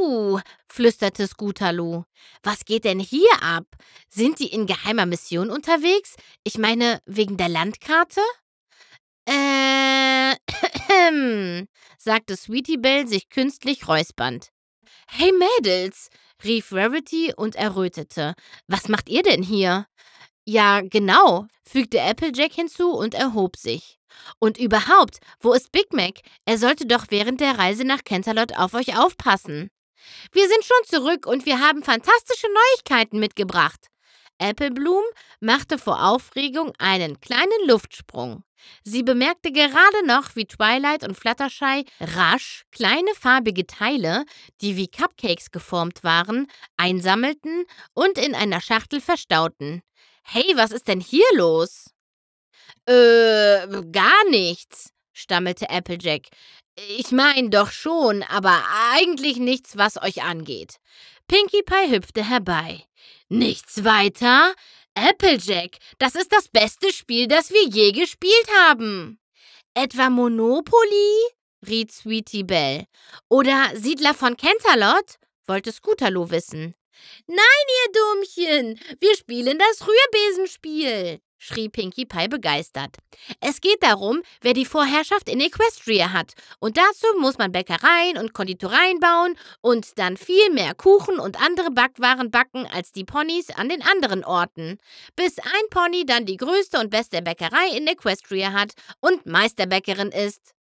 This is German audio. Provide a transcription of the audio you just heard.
flüsterte Scootaloo. Was geht denn hier ab? Sind die in geheimer Mission unterwegs? Ich meine, wegen der Landkarte? Äh, sagte Sweetie Belle sich künstlich räuspernd. Hey Mädels, rief Rarity und errötete. Was macht ihr denn hier? Ja, genau, fügte Applejack hinzu und erhob sich. Und überhaupt, wo ist Big Mac? Er sollte doch während der Reise nach Canterlot auf euch aufpassen. Wir sind schon zurück und wir haben fantastische Neuigkeiten mitgebracht. Applebloom machte vor Aufregung einen kleinen Luftsprung. Sie bemerkte gerade noch, wie Twilight und Fluttershy rasch kleine farbige Teile, die wie Cupcakes geformt waren, einsammelten und in einer Schachtel verstauten. Hey, was ist denn hier los? Gar nichts, stammelte Applejack. Ich meine doch schon, aber eigentlich nichts, was euch angeht. Pinkie Pie hüpfte herbei. Nichts weiter? Applejack, das ist das beste Spiel, das wir je gespielt haben. Etwa Monopoly? riet Sweetie Belle. Oder Siedler von Canterlot? Wollte Scootaloo wissen. Nein, ihr Dummchen, wir spielen das Rührbesenspiel, schrie Pinkie Pie begeistert. Es geht darum, wer die Vorherrschaft in Equestria hat. Und dazu muss man Bäckereien und Konditoreien bauen und dann viel mehr Kuchen und andere Backwaren backen als die Ponys an den anderen Orten. Bis ein Pony dann die größte und beste Bäckerei in Equestria hat und Meisterbäckerin ist.